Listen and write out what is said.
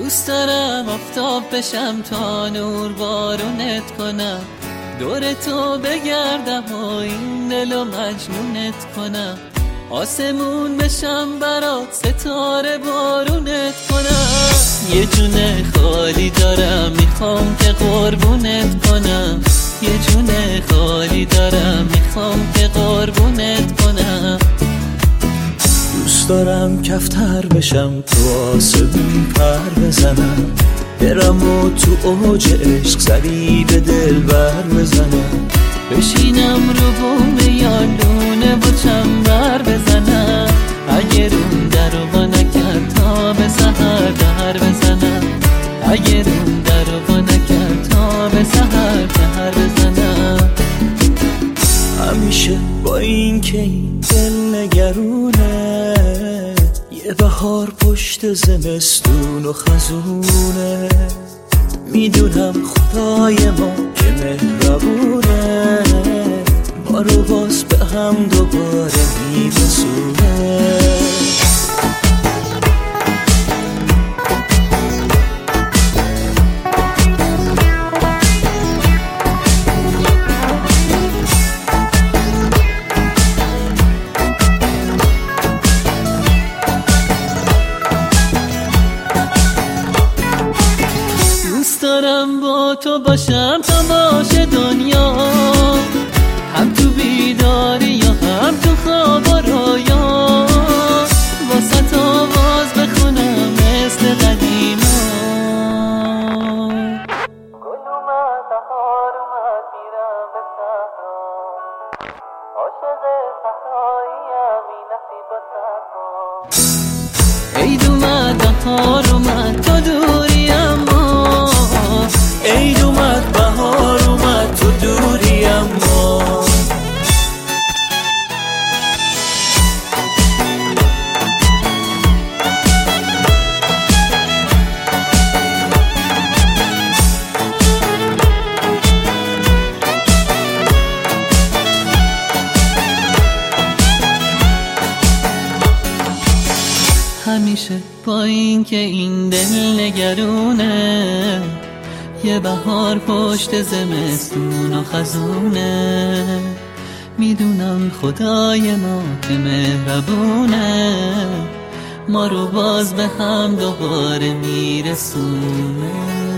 دوست دارم آفتاب بشم تا نور بارونت کنم، دور تو بگردم و این دلو مجنونت کنم، آسمون بشم برات ستاره بارونت کنم. یه جونه خالی دارم میخوام که قربونت کنم، یه جونه خالی دارم میخوام که قربونت کنم. دوست دارم کفتر بشم تو آسمون پر بزنم، برم و تو اوج عشق سری به دل بر بزنم، بشینم رو بوم یالونه با چنبر بزنم، اگه روم در رو با نکرد تا به سحر در بزنم، اگه روم در رو با نکرد تا به سحر در بزنم. همیشه با این که این دل نگرونه، یه بهار پشت زمستون و خزونه، میدونم خدای ما که مهربونه، ما رو باز به هم دوباره میرسونه. دوست دارم با تو باشم تا باشه دنیا، هم تو بیداری یا هم تو خواب و رویا، واسه آواز بخونم مثل قدیما. گل اومد بهار اومد میرم به صحرا، عاشق صحراییم این نصیب و صحرا. عید اومد بهار اومد تو دوری اما، عید اومد بهار اومد تو دوری اما. همیشه با این که این دل نگرونه، یه بهار پشت زمستون و خزونه، میدونم خدای ما که مهربونه، ما رو باز به هم دوباره میرسونه.